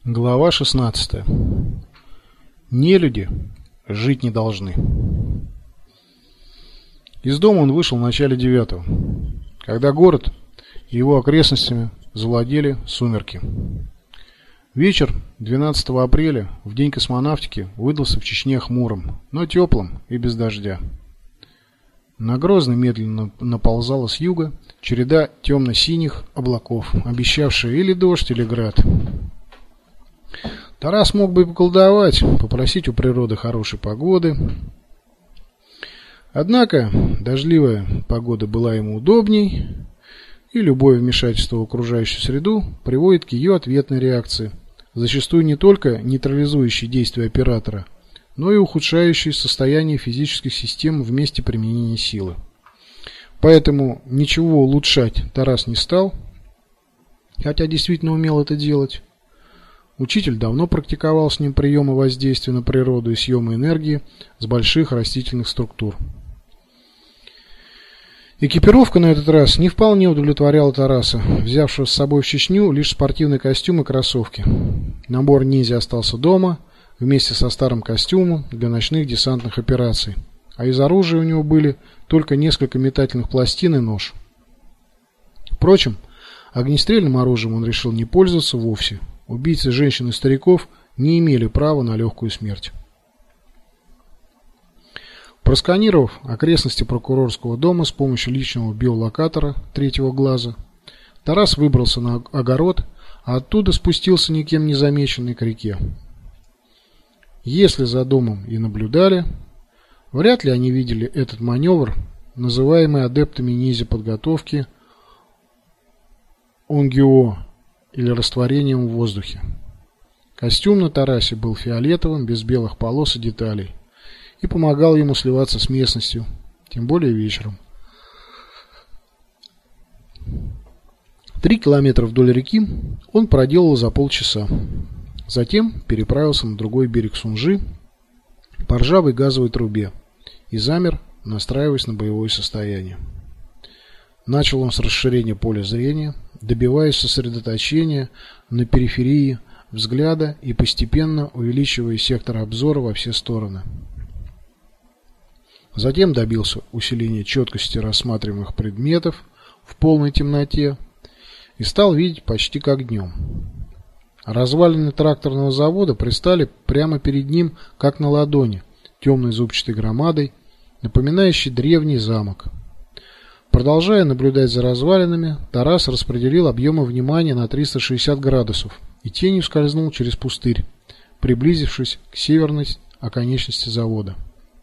Глава 16. Нелюди жить не должны. Из дома он вышел в начале 9-го, когда город и его окрестностями завладели сумерки. Вечер 12 апреля, в день космонавтики, выдался в Чечне хмурым, но теплым и без дождя. На Грозный медленно наползала с юга череда темно-синих облаков, обещавшая или дождь, или град. Тарас мог бы и поколдовать, попросить у природы хорошей погоды. Однако дождливая погода была ему удобней, и любое вмешательство в окружающую среду приводит к ее ответной реакции, зачастую не только нейтрализующей действия оператора, но и ухудшающей состояние физических систем в месте применения силы. Поэтому ничего улучшать Тарас не стал, хотя действительно умел это делать. Учитель давно практиковал с ним приемы воздействия на природу и съема энергии с больших растительных структур. Экипировка на этот раз не вполне удовлетворяла Тараса, взявшего с собой в Чечню лишь спортивный костюм и кроссовки. Набор ниндзя остался дома вместе со старым костюмом для ночных десантных операций, а из оружия у него были только несколько метательных пластин и нож. Впрочем, огнестрельным оружием он решил не пользоваться вовсе. Убийцы женщин и стариков не имели права на легкую смерть. Просканировав окрестности прокурорского дома с помощью личного биолокатора третьего глаза, Тарас выбрался на огород, а оттуда спустился никем не замеченный к реке. Если за домом и наблюдали, вряд ли они видели этот маневр, называемый адептами ниндзя-подготовки онгио, или растворением в воздухе. Костюм на Тарасе был фиолетовым, без белых полос и деталей, и помогал ему сливаться с местностью, тем более вечером. 3 километра вдоль реки он проделал за полчаса. Затем переправился на другой берег Сунжи по ржавой газовой трубе и замер, настраиваясь на боевое состояние. Начал он с расширения поля зрения, добиваясь сосредоточения на периферии взгляда и постепенно увеличивая сектор обзора во все стороны. Затем добился усиления четкости рассматриваемых предметов в полной темноте и стал видеть почти как днем. Развалины тракторного завода пристали прямо перед ним, как на ладони, темной зубчатой громадой, напоминающей древний замок. Продолжая наблюдать за развалинами, Тарас распределил объемы внимания на 360 градусов и тенью скользнул через пустырь, приблизившись к северной оконечности завода.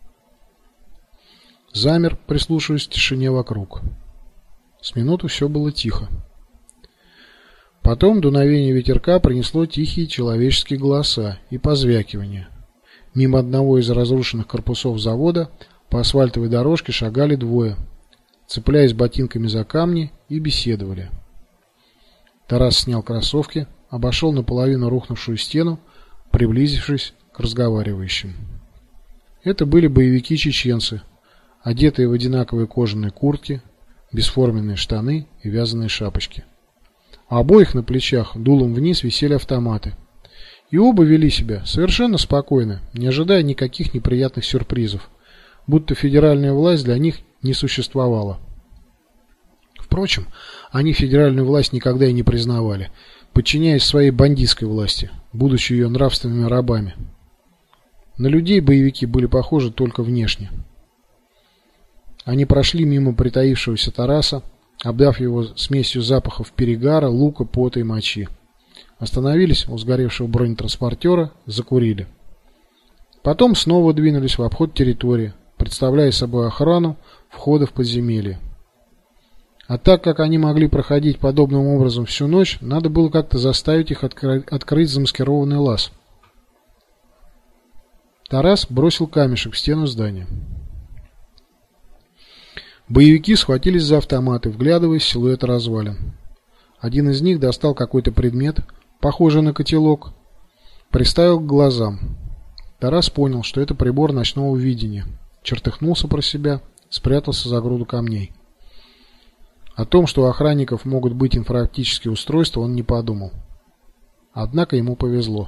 Замер, прислушиваясь к тишине вокруг. С минуту все было тихо. Потом дуновение ветерка принесло тихие человеческие голоса и позвякивания. Мимо одного из разрушенных корпусов завода по асфальтовой дорожке шагали двое, цепляясь ботинками за камни, и беседовали. Тарас снял кроссовки, обошел наполовину рухнувшую стену, приблизившись к разговаривающим. Это были боевики-чеченцы, одетые в одинаковые кожаные куртки, бесформенные штаны и вязаные шапочки. У обоих на плечах дулом вниз висели автоматы. И оба вели себя совершенно спокойно, не ожидая никаких неприятных сюрпризов, будто федеральная власть для них не существовало. Впрочем, они федеральную власть никогда и не признавали, подчиняясь своей бандитской власти, будучи ее нравственными рабами. На людей боевики были похожи только внешне. Они прошли мимо притаившегося Тараса, обдав его смесью запахов перегара, лука, пота и мочи. Остановились у сгоревшего бронетранспортера, закурили. Потом снова двинулись в обход территории, представляя собой охрану входа в подземелье. А так как они могли проходить подобным образом всю ночь, надо было как-то заставить их открыть замаскированный лаз. Тарас бросил камешек в стену здания. Боевики схватились за автоматы, вглядываясь в силуэты развалин. Один из них достал какой-то предмет, похожий на котелок, приставил к глазам. Тарас понял, что это прибор ночного видения. Чертыхнулся про себя, спрятался за груду камней. О том, что у охранников могут быть инфраоптические устройства, он не подумал. Однако ему повезло.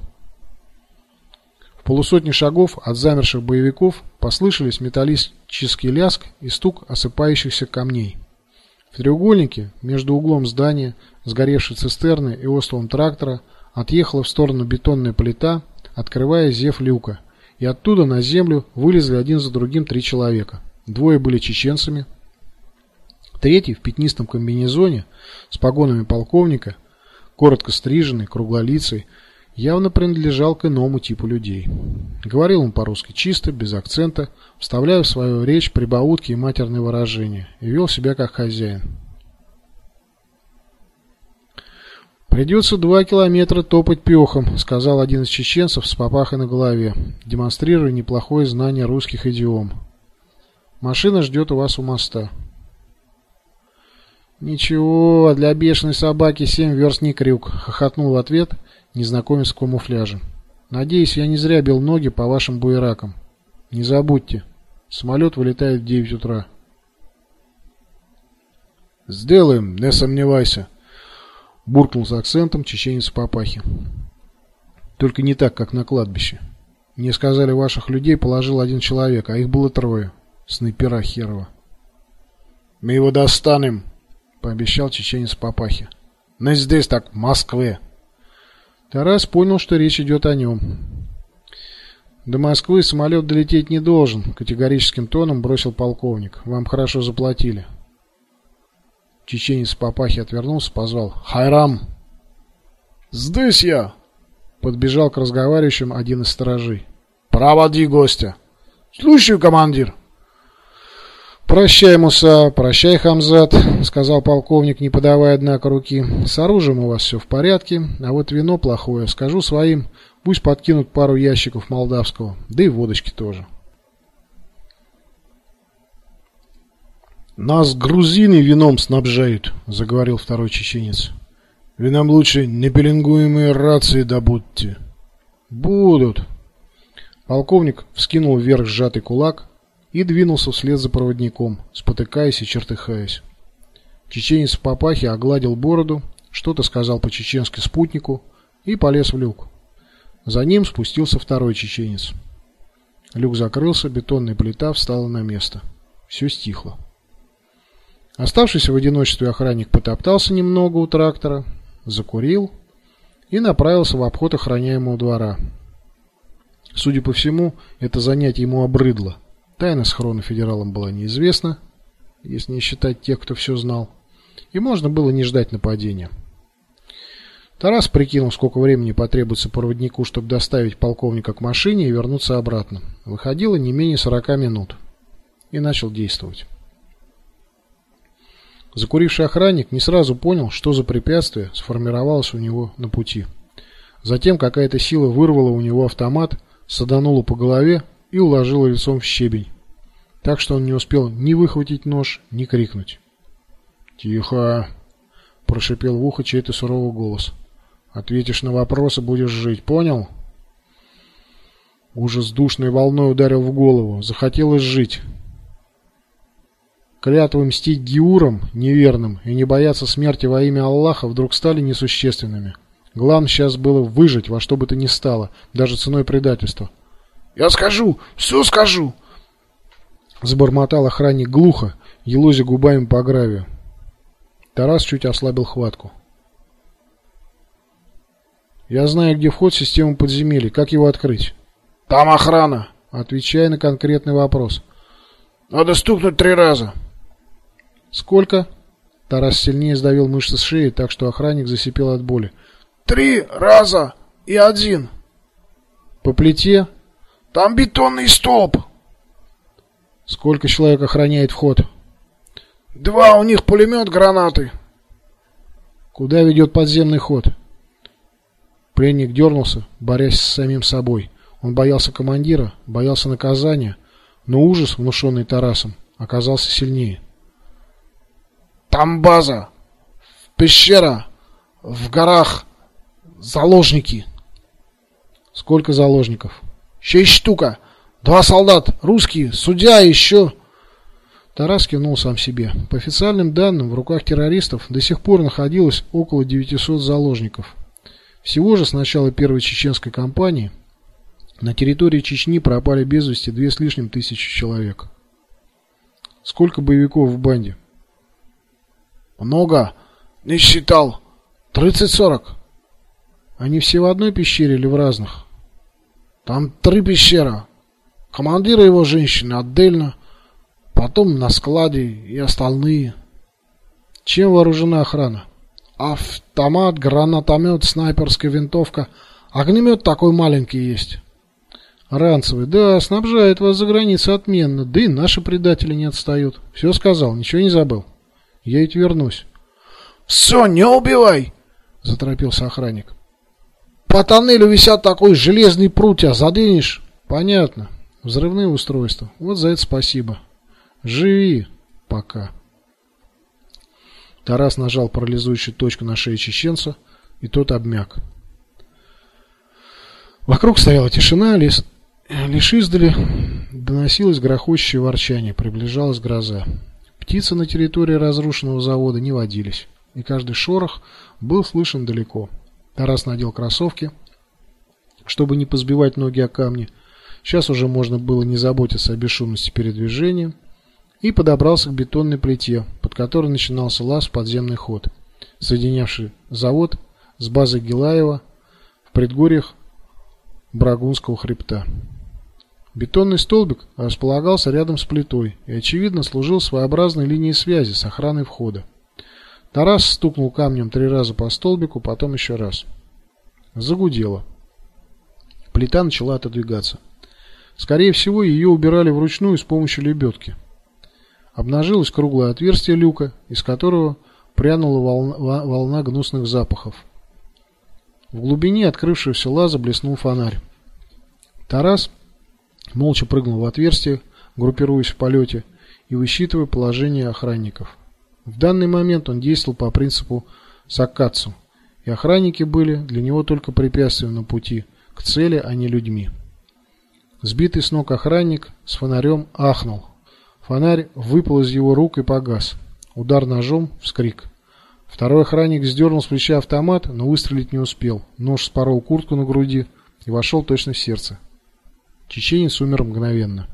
В полусотни шагов от замерших боевиков послышались металлический лязг и стук осыпающихся камней. В треугольнике между углом здания, сгоревшей цистерны и остовом трактора отъехала в сторону бетонная плита, открывая зев люка, и оттуда на землю вылезли один за другим 3 человека. 2 были чеченцами, 3 в пятнистом комбинезоне с погонами полковника, коротко стриженный, круглолицый, явно принадлежал к иному типу людей. Говорил он по-русски чисто, без акцента, вставляя в свою речь прибаутки и матерные выражения, и вел себя как хозяин. «Придется 2 километра топать пехом», — сказал один из чеченцев с папахой на голове, демонстрируя неплохое знание русских идиом. «Машина ждет у вас у моста». «Ничего, для бешеной собаки 7 верст не крюк», — хохотнул в ответ незнакомец в камуфляже. «Надеюсь, я не зря бил ноги по вашим буеракам. Не забудьте, самолет вылетает в 9 утра». «Сделаем, не сомневайся», — буркнул с акцентом чеченец в папахе. «Только не так, как на кладбище. Мне сказали, ваших людей положил 1 человек, а их было 3. Снайпера херова». «Мы его достанем», — пообещал чеченец в папахе. «Не здесь, так в Москве». Тарас понял, что речь идет о нем. «До Москвы самолет долететь не должен», — категорическим тоном бросил полковник. «Вам хорошо заплатили». Чеченец в папахе отвернулся, позвал: «Хайрам!» «Здесь я!» — подбежал к разговаривающим один из сторожей. «Проводи гостя!» «Слушаю, командир!» «Прощай, Муса, прощай, Хамзат», — сказал полковник, не подавая, однако, руки. «С оружием у вас все в порядке, а вот вино плохое. Скажу своим, пусть подкинут пару ящиков молдавского, да и водочки тоже». «Нас грузины вином снабжают», — заговорил второй чеченец. «Вы нам лучше непеленгуемые рации добудьте». «Будут». Полковник вскинул вверх сжатый кулак и двинулся вслед за проводником, спотыкаясь и чертыхаясь. Чеченец в папахе огладил бороду, что-то сказал по-чеченски спутнику и полез в люк. За ним спустился второй чеченец. Люк закрылся, бетонная плита встала на место. Все стихло. Оставшийся в одиночестве охранник потоптался немного у трактора, закурил и направился в обход охраняемого двора. Судя по всему, это занятие ему обрыдло. Тайна схрона федералам была неизвестна, если не считать тех, кто все знал, и можно было не ждать нападения. Тарас прикинул, сколько времени потребуется проводнику, чтобы доставить полковника к машине и вернуться обратно. Выходило не менее 40 минут. И начал действовать. Закуривший охранник не сразу понял, что за препятствие сформировалось у него на пути. Затем какая-то сила вырвала у него автомат, саданула по голове и уложила лицом в щебень, так что он не успел ни выхватить нож, ни крикнуть. «Тихо!» – прошипел в ухо чей-то суровый голос. «Ответишь на вопросы, будешь жить, понял?» Ужас душной волной ударил в голову. Захотелось жить. Клятвы мстить геурам неверным и не бояться смерти во имя Аллаха вдруг стали несущественными. Главное сейчас было выжить во что бы то ни стало, даже ценой предательства. «Я скажу! Все скажу!» Забормотал охранник глухо, елозя губами по гравию. Тарас чуть ослабил хватку. «Я знаю, где вход в систему подземелья. Как его открыть?» «Там охрана!» Отвечай на конкретный вопрос. «Надо стукнуть 3 раза!» «Сколько?» Тарас сильнее сдавил мышцы шеи, так что охранник засипел от боли. 3 раза и 1. «По плите?» «Там бетонный столб». «Сколько человек охраняет вход?» 2, у них пулемет, гранаты». «Куда ведет подземный ход?» Пленник дернулся, борясь с самим собой. Он боялся командира, боялся наказания, но ужас, внушенный Тарасом, оказался сильнее. «Там база, пещера, в горах, заложники». «Сколько заложников?» 6 штук. 2 солдат, русские, судья и еще...» Тарас кивнул сам себе. По официальным данным, в руках террористов до сих пор находилось около 900 заложников. Всего же с начала первой чеченской кампании на территории Чечни пропали без вести 2 с лишним тысячи человек. Сколько боевиков в банде? Много. Не считал. 30-40. Они все в одной пещере или в разных? Там 3 пещеры. Командир и его женщины отдельно. Потом на складе и остальные. Чем вооружена охрана? Автомат, гранатомет, снайперская винтовка. Огнемет такой маленький есть. Ранцевый, да, снабжает вас за границей отменно. Да и наши предатели не отстают. Все сказал, ничего не забыл. Я ведь вернусь. Все, не убивай, заторопился охранник. По тоннелю висят такой железный прутья, заденешь? Понятно. Взрывные устройства. Вот за это спасибо. Живи пока. Тарас нажал парализующую точку на шее чеченца, и тот обмяк. Вокруг стояла тишина, лишь издали доносилось грохочущее ворчание, приближалась гроза. Птицы на территории разрушенного завода не водились, и каждый шорох был слышен далеко. Тарас надел кроссовки, чтобы не позбивать ноги о камни. Сейчас уже можно было не заботиться о бесшумности передвижения, и подобрался к бетонной плите, под которой начинался лаз в подземный ход, соединявший завод с базой Гилаева в предгорьях Брагунского хребта. Бетонный столбик располагался рядом с плитой и, очевидно, служил своеобразной линией связи с охраной входа. Тарас стукнул камнем 3 раза по столбику, потом еще раз. Загудело. Плита начала отодвигаться. Скорее всего, ее убирали вручную с помощью лебедки. Обнажилось круглое отверстие люка, из которого прянула волна гнусных запахов. В глубине открывшегося лаза блеснул фонарь. Тарас молча прыгнул в отверстие, группируясь в полете и высчитывая положение охранников. В данный момент он действовал по принципу саккацу, и охранники были для него только препятствием на пути к цели, а не людьми. Сбитый с ног охранник с фонарем ахнул. Фонарь выпал из его рук и погас. Удар ножом, вскрик. Второй охранник сдернул с плеча автомат, но выстрелить не успел. Нож спорол куртку на груди и вошел точно в сердце. Чеченец умер мгновенно.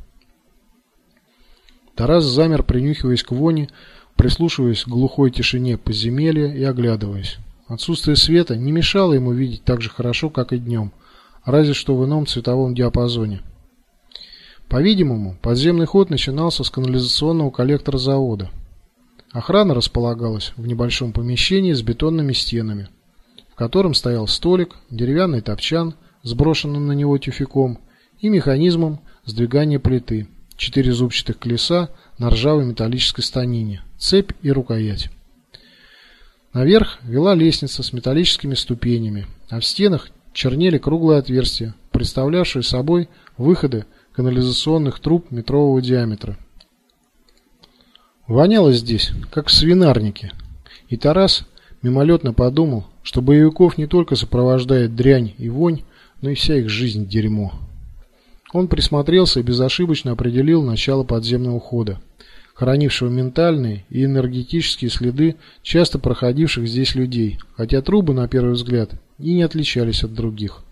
Тарас замер, принюхиваясь к воне, прислушиваясь к глухой тишине подземелья и оглядываясь. Отсутствие света не мешало ему видеть так же хорошо, как и днем, разве что в ином цветовом диапазоне. По-видимому, подземный ход начинался с канализационного коллектора завода. Охрана располагалась в небольшом помещении с бетонными стенами, в котором стоял столик, деревянный топчан с брошенным на него тюфяком и механизмом сдвигания плиты, 4 зубчатых колеса на ржавой металлической станине, цепь и рукоять. Наверх вела лестница с металлическими ступенями, а в стенах чернели круглые отверстия, представлявшие собой выходы канализационных труб метрового диаметра. Воняло здесь, как в свинарнике, и Тарас мимолетно подумал, что боевиков не только сопровождает дрянь и вонь, но и вся их жизнь дерьмо. Он присмотрелся и безошибочно определил начало подземного хода, хранившего ментальные и энергетические следы часто проходивших здесь людей, хотя трубы, на первый взгляд, и не отличались от других.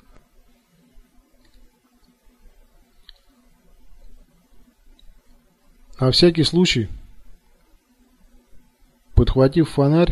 На всякий случай, подхватив фонарь,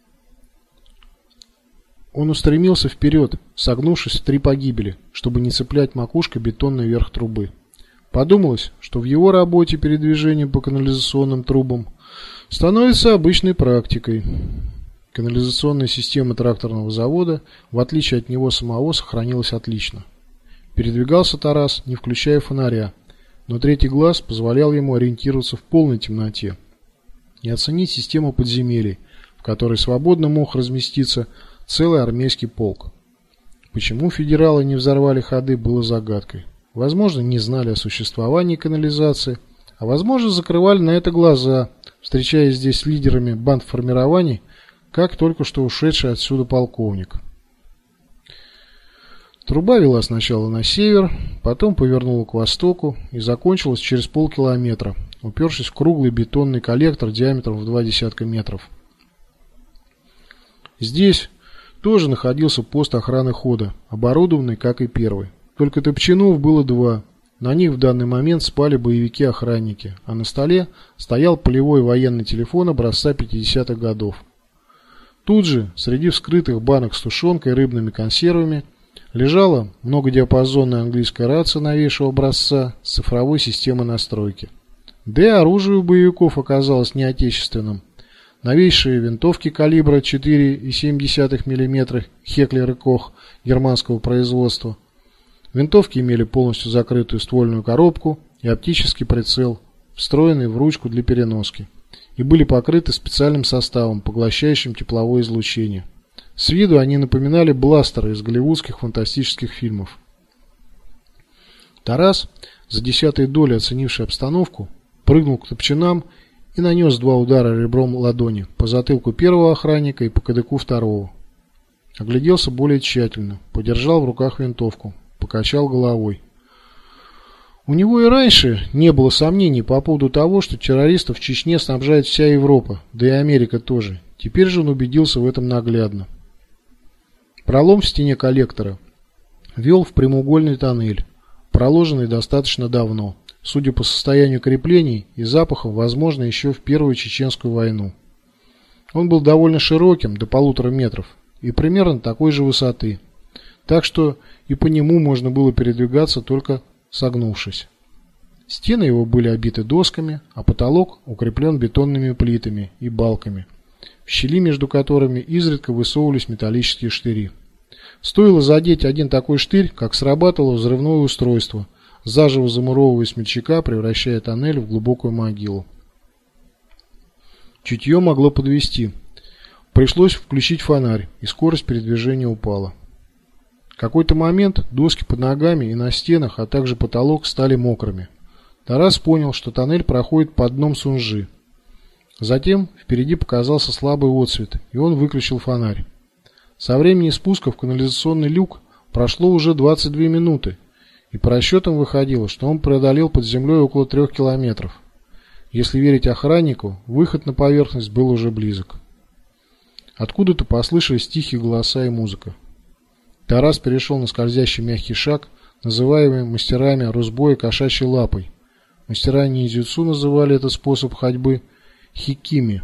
он устремился вперед, согнувшись в 3 погибели, чтобы не цеплять макушкой бетонный верх трубы. Подумалось, что в его работе передвижение по канализационным трубам становится обычной практикой. Канализационная система тракторного завода, в отличие от него самого, сохранилась отлично. Передвигался Тарас, не включая фонаря, но третий глаз позволял ему ориентироваться в полной темноте и оценить систему подземелий, в которой свободно мог разместиться целый армейский полк. Почему федералы не взорвали ходы, было загадкой. Возможно, не знали о существовании канализации, а возможно, закрывали на это глаза, встречаясь здесь с лидерами бандформирований, как только что ушедший отсюда полковник. Труба вела сначала на север, потом повернула к востоку и закончилась через полкилометра, упершись в круглый бетонный коллектор диаметром в 20 метров. Здесь тоже находился пост охраны хода, оборудованный, как и первый. Только топчанов было два. На них в данный момент спали боевики-охранники, а на столе стоял полевой военный телефон образца 50-х годов. Тут же, среди вскрытых банок с тушенкой и рыбными консервами, лежала многодиапазонная английская рация новейшего образца с цифровой системой настройки. Да и оружие у боевиков оказалось неотечественным. Новейшие винтовки калибра 4,7 мм Хеклер и Кох германского производства. Винтовки имели полностью закрытую ствольную коробку и оптический прицел, встроенный в ручку для переноски, и были покрыты специальным составом, поглощающим тепловое излучение. С виду они напоминали бластеры из голливудских фантастических фильмов. Тарас, за десятые доли оценивший обстановку, прыгнул к топчанам и нанес два удара ребром ладони по затылку первого охранника и по кадыку второго. Огляделся более тщательно, подержал в руках винтовку, покачал головой. У него и раньше не было сомнений по поводу того, что террористов в Чечне снабжает вся Европа, да и Америка тоже. Теперь же он убедился в этом наглядно. Пролом в стене коллектора вел в прямоугольный тоннель, проложенный достаточно давно, судя по состоянию креплений и запахам, возможно, еще в Первую Чеченскую войну. Он был довольно широким, до 1,5 метров, и примерно такой же высоты, так что и по нему можно было передвигаться, только согнувшись. Стены его были обиты досками, а потолок укреплен бетонными плитами и балками, в щели между которыми изредка высовывались металлические штыри. Стоило задеть один такой штырь, как срабатывало взрывное устройство, заживо замуровывая смельчака, превращая тоннель в глубокую могилу. Чутье могло подвести. Пришлось включить фонарь, и скорость передвижения упала. В какой-то момент доски под ногами и на стенах, а также потолок стали мокрыми. Тарас понял, что тоннель проходит под дном Сунжи. Затем впереди показался слабый отсвет, и он выключил фонарь. Со времени спуска в канализационный люк прошло уже 22 минуты, и по расчетам выходило, что он преодолел под землей около 3 километров. Если верить охраннику, выход на поверхность был уже близок. Откуда-то послышались тихие голоса и музыка. Тарас перешел на скользящий мягкий шаг, называемый мастерами русбоя кошачьей лапой. Мастера ниндзюцу называли этот способ ходьбы хикими.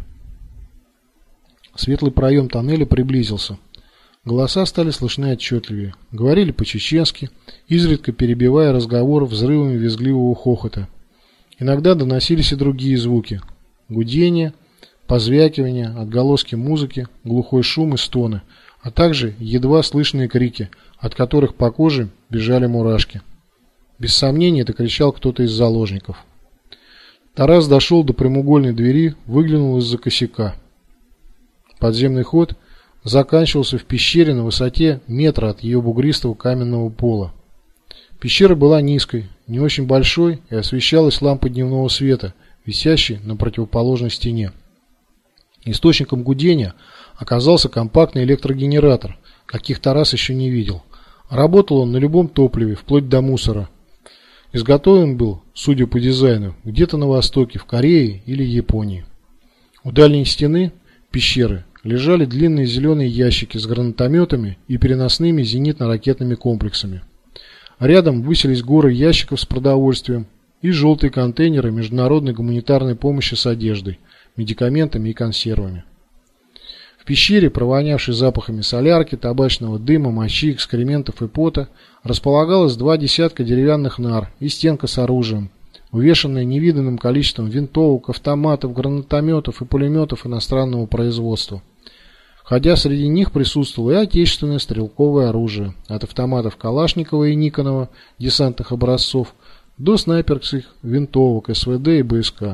Светлый проем тоннеля приблизился. Голоса стали слышны отчетливее. Говорили по-чеченски, изредка перебивая разговор взрывами визгливого хохота. Иногда доносились и другие звуки. Гудение, позвякивание, отголоски музыки, глухой шум и стоны, а также едва слышные крики, от которых по коже бежали мурашки. Без сомнения, это кричал кто-то из заложников. Тарас дошел до прямоугольной двери, выглянул из-за косяка. Подземный ход заканчивался в пещере на высоте метра от ее бугристого каменного пола. Пещера была низкой, не очень большой и освещалась лампой дневного света, висящей на противоположной стене. Источником гудения оказался компактный электрогенератор, каких Тарас еще не видел. Работал он на любом топливе, вплоть до мусора. Изготовлен был, судя по дизайну, где-то на востоке, в Корее или Японии. У дальней стены пещеры лежали длинные зеленые ящики с гранатометами и переносными зенитно-ракетными комплексами. Рядом высились горы ящиков с продовольствием и желтые контейнеры международной гуманитарной помощи с одеждой, медикаментами и консервами. В пещере, провонявшей запахами солярки, табачного дыма, мочи, экскрементов и пота, располагалось 2 десятка деревянных нар и стенка с оружием, увешанная невиданным количеством винтовок, автоматов, гранатометов и пулеметов иностранного производства. Хотя среди них присутствовало и отечественное стрелковое оружие, от автоматов Калашникова и Никонова десантных образцов до снайперских винтовок СВД и БСК.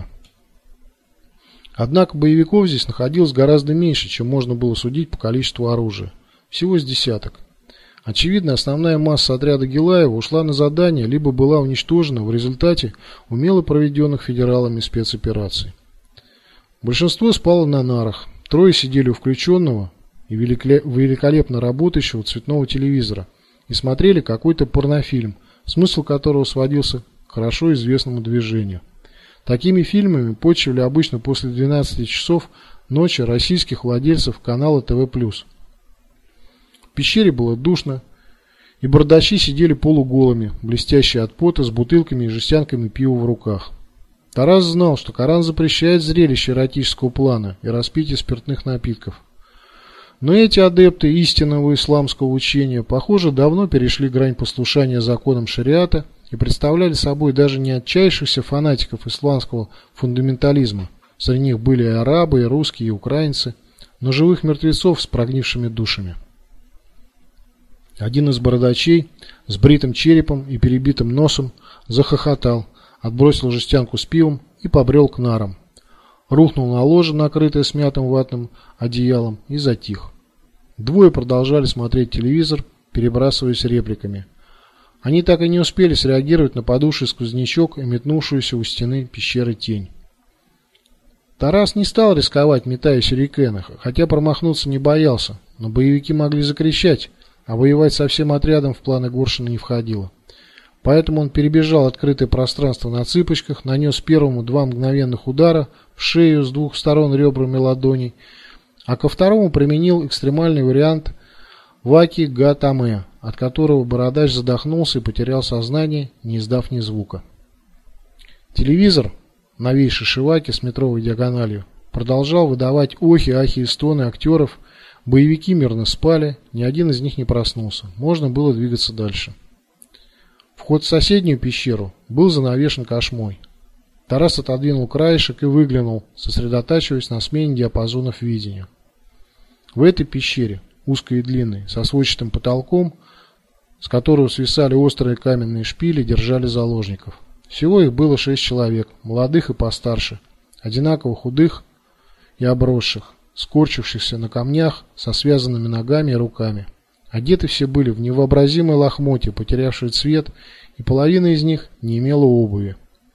Однако боевиков здесь находилось гораздо меньше, чем можно было судить по количеству оружия. Всего с десяток. Очевидно, основная масса отряда Гилаева ушла на задание, либо была уничтожена в результате умело проведенных федералами спецопераций. Большинство спало на нарах. 3 сидели у включенного и великолепно работающего цветного телевизора и смотрели какой-то порнофильм, смысл которого сводился к хорошо известному движению. Такими фильмами почивали обычно после 12 часов ночи российских владельцев канала ТВ+. пещере было душно, и бардачи сидели полуголыми, блестящие от пота, с бутылками и жестянками пива в руках. Тарас знал, что Коран запрещает зрелище эротического плана и распитие спиртных напитков. Но эти адепты истинного исламского учения, похоже, давно перешли грань послушания законам шариата и представляли собой даже не отчаявшихся фанатиков исламского фундаментализма. Среди них были и арабы, и русские, и украинцы, но живых мертвецов с прогнившими душами. Один из бородачей с бритым черепом и перебитым носом захохотал, отбросил жестянку с пивом и побрел к нарам. Рухнул на ложе, накрытое смятым ватным одеялом, и затих. Двое продолжали смотреть телевизор, перебрасываясь репликами. Они так и не успели среагировать на подувший сквознячок и метнувшуюся у стены пещеры тень. Тарас не стал рисковать, метая сюрикены, хотя промахнуться не боялся, но боевики могли закричать, а воевать со всем отрядом в планы Горшина не входило. Поэтому он перебежал открытое пространство на цыпочках, нанес первому 2 мгновенных удара в шею с 2 сторон ребрами ладоней, а ко второму применил экстремальный вариант ваки-га-таме, от которого бородач задохнулся и потерял сознание, не издав ни звука. Телевизор, новейший Шиваки с метровой диагональю, продолжал выдавать охи, ахи и стоны актеров. Боевики мирно спали, ни один из них не проснулся. Можно было двигаться дальше. Вход в соседнюю пещеру был занавешен кошмой. Тарас отодвинул краешек и выглянул, сосредотачиваясь на смене диапазонов видения. В этой пещере, узкой и длинной, со сводчатым потолком, с которого свисали острые каменные шпили, держали заложников. Всего их было 6 человек, молодых и постарше, одинаково худых и обросших, скорчившихся на камнях со связанными ногами и руками. Одеты все были в невообразимые лохмотья, потерявшие цвет, и половина из них не имела обуви.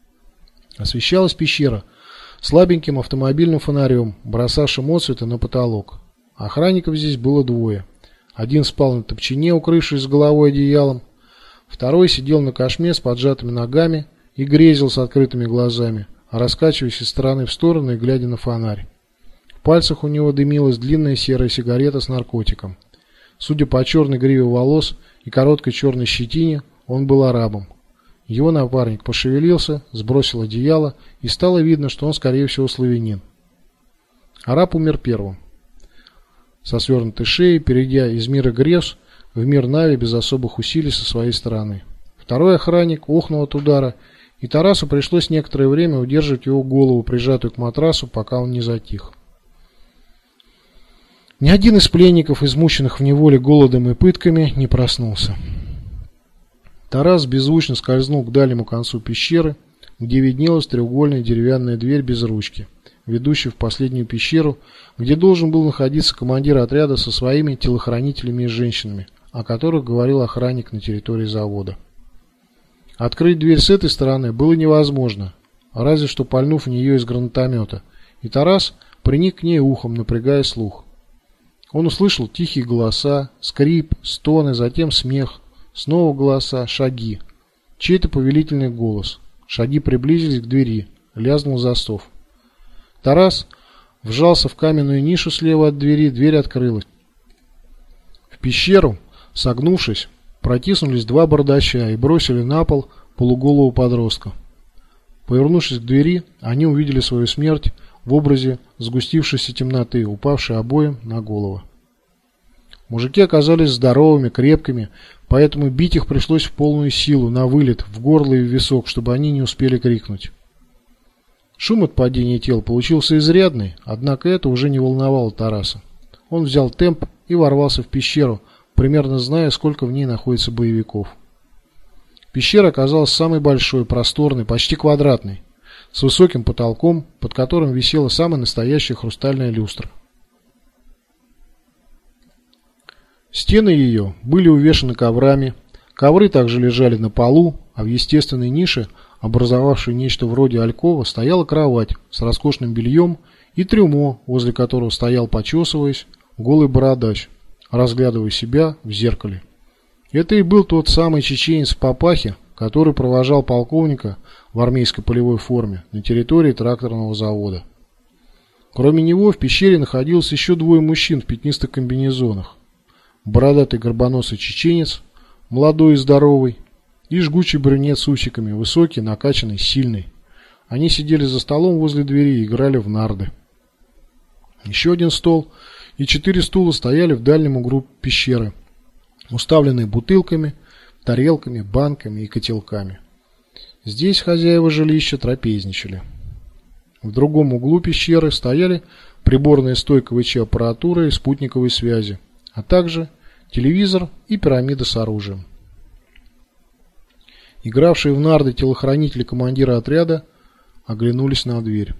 Освещалась пещера слабеньким автомобильным фонарем, бросавшим отсветы на потолок. Охранников здесь было 2. Один спал на топчине, укрывшись с головой одеялом. Второй сидел на кошме с поджатыми ногами и грезил с открытыми глазами, раскачиваясь из стороны в сторону и глядя на фонарь. В пальцах у него дымилась длинная серая сигарета с наркотиком. Судя по черной гриве волос и короткой черной щетине, он был арабом. Его напарник пошевелился, сбросил одеяло, и стало видно, что он, скорее всего, славянин. Араб умер первым. Со свернутой шеей, перейдя из мира грез в мир Нави без особых усилий со своей стороны. Второй охранник охнул от удара, и Тарасу пришлось некоторое время удерживать его голову, прижатую к матрасу, пока он не затих. Ни один из пленников, измученных в неволе голодом и пытками, не проснулся. Тарас беззвучно скользнул к дальнему концу пещеры, где виднелась треугольная деревянная дверь без ручки, ведущая в последнюю пещеру, где должен был находиться командир отряда со своими телохранителями и женщинами, о которых говорил охранник на территории завода. Открыть дверь с этой стороны было невозможно, разве что пальнув в нее из гранатомета, и Тарас приник к ней ухом, напрягая слух. Он услышал тихие голоса, скрип, стоны, затем смех, снова голоса, шаги. Чей-то повелительный голос. Шаги приблизились к двери, лязнул засов. Тарас вжался в каменную нишу слева от двери, дверь открылась. В пещеру, согнувшись, протиснулись 2 бардача и бросили на пол полуголого подростка. Повернувшись к двери, они увидели свою смерть в образе сгустившейся темноты, упавшей обоим на головы. Мужики оказались здоровыми, крепкими, поэтому бить их пришлось в полную силу, на вылет, в горло и в висок, чтобы они не успели крикнуть. Шум от падения тел получился изрядный, однако это уже не волновало Тараса. Он взял темп и ворвался в пещеру, примерно зная, сколько в ней находится боевиков. Пещера оказалась самой большой, просторной, почти квадратной, с высоким потолком, под которым висела самая настоящая хрустальная люстра. Стены ее были увешаны коврами, ковры также лежали на полу, а в естественной нише, образовавшей нечто вроде алькова, стояла кровать с роскошным бельем и трюмо, возле которого стоял, почесываясь, голый бородач, разглядывая себя в зеркале. Это и был тот самый чеченец в папахе, который провожал полковника в армейской полевой форме на территории тракторного завода. Кроме него в пещере находилось еще 2 мужчин в пятнистых комбинезонах. бородатый горбоносый чеченец, молодой и здоровый, и жгучий брюнет с усиками, высокий, накачанный, сильный. Они сидели за столом возле двери и играли в нарды. Еще один стол и 4 стула стояли в дальнем углу пещеры, уставленные бутылками, тарелками, банками и котелками. Здесь хозяева жилища трапезничали. В другом углу пещеры стояли приборная стойка ВЧ-аппаратуры и спутниковой связи, а также телевизор и пирамида с оружием. Игравшие в нарды телохранители командира отряда оглянулись на дверь.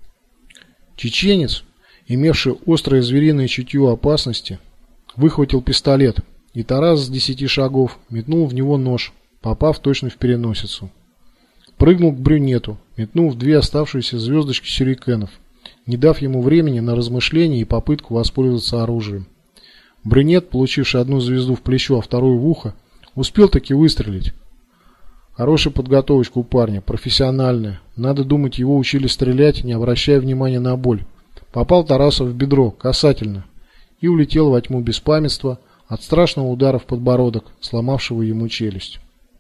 Чеченец, имевший острое звериное чутье опасности, выхватил пистолет, и Тарас с 10 шагов метнул в него нож, попав точно в переносицу. Прыгнул к брюнету, метнув 2 оставшиеся звездочки сюрикенов, не дав ему времени на размышление и попытку воспользоваться оружием. Брюнет, получивший одну звезду в плечо, а вторую в ухо, успел таки выстрелить. Хорошая подготовочка у парня, профессиональная. Надо думать, его учили стрелять, не обращая внимания на боль. Попал Тарасу в бедро, касательно, и улетел во тьму беспамятства от страшного удара в подбородок, сломавшего ему челюсть.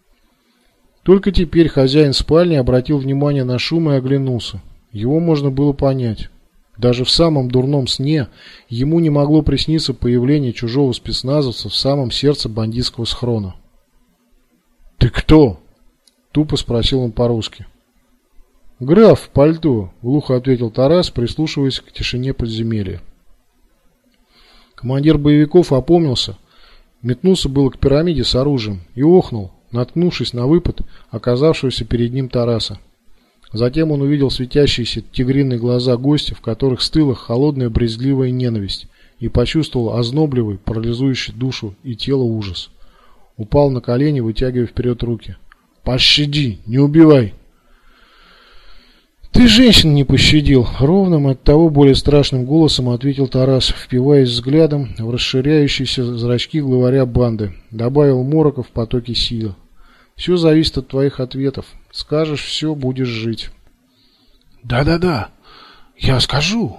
Только теперь хозяин спальни обратил внимание на шум и оглянулся. Его можно было понять. Даже в самом дурном сне ему не могло присниться появление чужого спецназовца в самом сердце бандитского схрона. «Ты кто?» — тупо спросил он по-русски. «Граф в пальто», — глухо ответил Тарас, прислушиваясь к тишине подземелья. Командир боевиков опомнился, метнулся было к пирамиде с оружием и охнул, наткнувшись на выпад оказавшегося перед ним Тараса. Затем он увидел светящиеся тигриные глаза гостя, в которых стыла холодная брезгливая ненависть, и почувствовал ознобливый, парализующий душу и тело ужас. Упал на колени, вытягивая вперед руки. «Пощади, не убивай!» «Ты женщин не пощадил!» — ровным, оттого более страшным голосом ответил Тарас, впиваясь взглядом в расширяющиеся зрачки главаря банды. Добавил морока в потоке силы. «Все зависит от твоих ответов. Скажешь все, будешь жить». «Да-да-да, я скажу.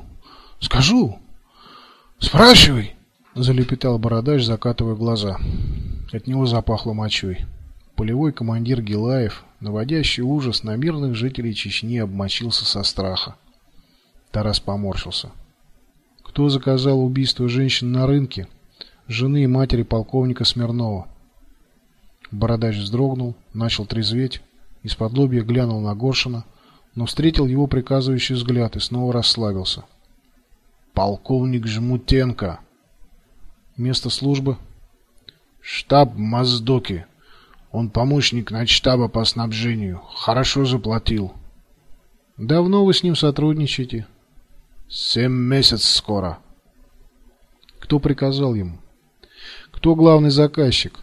Спрашивай!» — залепетал бородач, закатывая глаза. От него запахло мочой. Полевой командир Гилаев, наводящий ужас на мирных жителей Чечни, обмочился со страха. Тарас поморщился. Кто заказал убийство женщин на рынке? Жены и матери полковника Смирнова. Бородач вздрогнул, начал трезветь, исподлобья глянул на Горшина, но встретил его приказывающий взгляд и снова расслабился. «Полковник Жмутенко». «Место службы?» «Штаб в Моздоке. Он помощник начштаба по снабжению. Хорошо заплатил». «Давно вы с ним сотрудничаете?» 7 месяцев скоро». «Кто приказал ему? Кто главный заказчик?»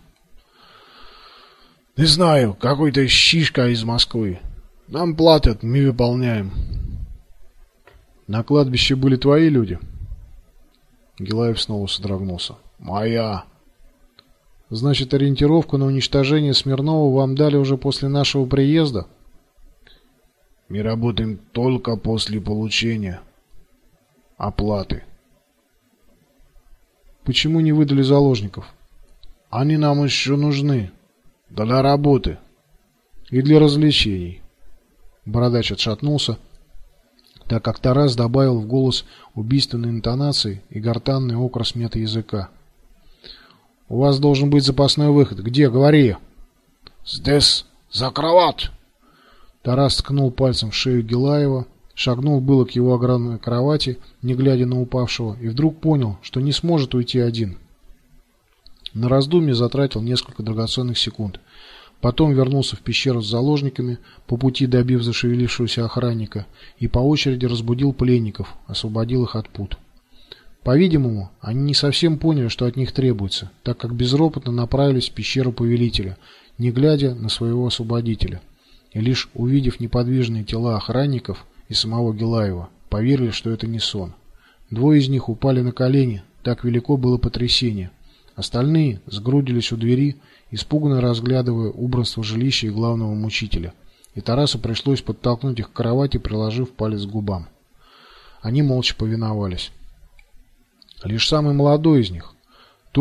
«Не знаю, какой-то щишка из Москвы. Нам платят, мы выполняем». «На кладбище были твои люди?» Гилаев снова содрогнулся. «Моя». «Значит, ориентировку на уничтожение Смирнова вам дали уже после нашего приезда?» «Мы работаем только после получения оплаты». «Почему не выдали заложников?» «Они нам еще нужны. Для работы». «И для развлечений». Бородач отшатнулся, так как Тарас добавил в голос убийственной интонации и гортанный окрос мета-языка. «У вас должен быть запасной выход. Где? Говори!» «Здесь, за кровать!» Тарас ткнул пальцем в шею Гилаева, шагнул было к его огромной кровати, не глядя на упавшего, и вдруг понял, что не сможет уйти один. На раздумье затратил несколько драгоценных секунд. Потом вернулся в пещеру с заложниками, по пути добив зашевелившегося охранника, и по очереди разбудил пленников, освободил их от пут. По-видимому, они не совсем поняли, что от них требуется, так как безропотно направились в пещеру повелителя, не глядя на своего освободителя. И лишь увидев неподвижные тела охранников и самого Гилаева, поверили, что это не сон. 2 из них упали на колени, так велико было потрясение. Остальные сгрудились у двери, испуганно разглядывая убранство жилища и главного мучителя. И Тарасу пришлось подтолкнуть их к кровати, приложив палец к губам. Они молча повиновались. Лишь самый молодой из них, тот,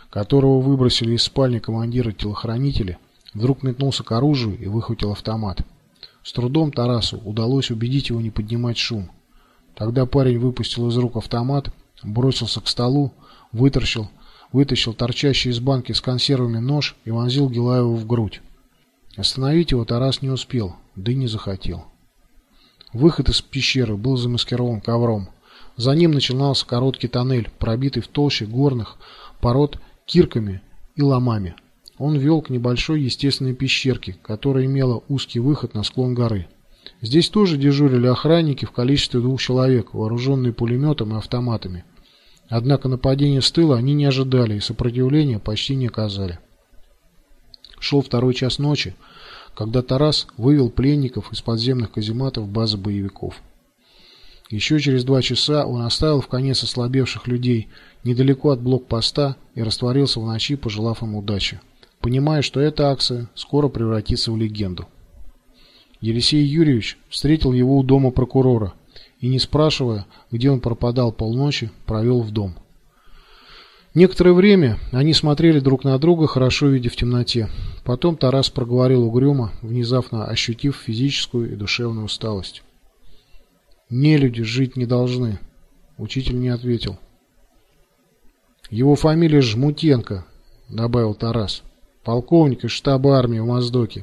которого выбросили из спальни командира-телохранители, вдруг метнулся к оружию и выхватил автомат. С трудом Тарасу удалось убедить его не поднимать шум. Тогда парень выпустил из рук автомат, бросился к столу, вытащил торчащий из банки с консервами нож и вонзил Гилаеву в грудь. Остановить его Тарас не успел, да и не захотел. Выход из пещеры был замаскирован ковром. За ним начинался короткий тоннель, пробитый в толще горных пород кирками и ломами. Он вел к небольшой естественной пещерке, которая имела узкий выход на склон горы. Здесь тоже дежурили охранники в количестве 2 человек, вооруженные пулеметом и автоматами. Однако нападения с тыла они не ожидали и сопротивления почти не оказали. Шел 2-й час ночи, когда Тарас вывел пленников из подземных казематов базы боевиков. Еще через 2 часа он оставил вконец ослабевших людей недалеко от блокпоста и растворился в ночи, пожелав им удачи, понимая, что эта акция скоро превратится в легенду. Елисей Юрьевич встретил его у дома прокурора и, не спрашивая, где он пропадал полночи, провел в дом. Некоторое время они смотрели друг на друга, хорошо видя в темноте. Потом Тарас проговорил угрюмо, внезапно ощутив физическую и душевную усталость: «Нелюди жить не должны». Учитель не ответил. «Его фамилия Жмутенко», — добавил Тарас, — «полковник из штаба армии в Моздоке».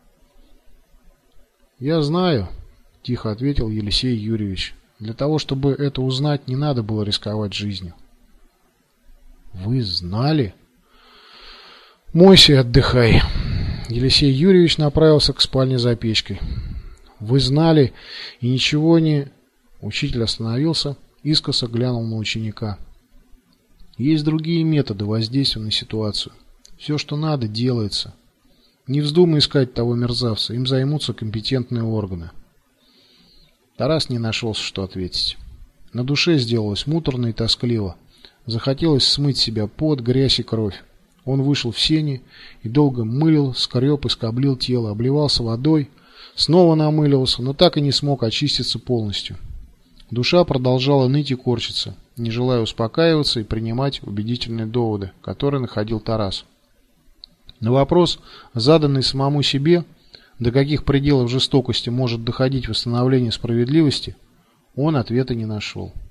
«Я знаю», — тихо ответил Елисей Юрьевич. «Для того, чтобы это узнать, не надо было рисковать жизнью». «Вы знали?» «Мойся и отдыхай». Елисей Юрьевич направился к спальне за печкой. «Вы знали и ничего не...» Учитель остановился, искоса глянул на ученика. «Есть другие методы воздействия на ситуацию. Все, что надо, делается. Не вздумай искать того мерзавца, им займутся компетентные органы». Тарас не нашелся, что ответить. На душе сделалось муторно и тоскливо. Захотелось смыть с себя пот, грязь и кровь. Он вышел в сени и долго мылил, скреб и скоблил тело, обливался водой, снова намылился, но так и не смог очиститься полностью. Душа продолжала ныть и корчиться, не желая успокаиваться и принимать убедительные доводы, которые находил Тарас. На вопрос, заданный самому себе, до каких пределов жестокости может доходить восстановление справедливости, он ответа не нашел.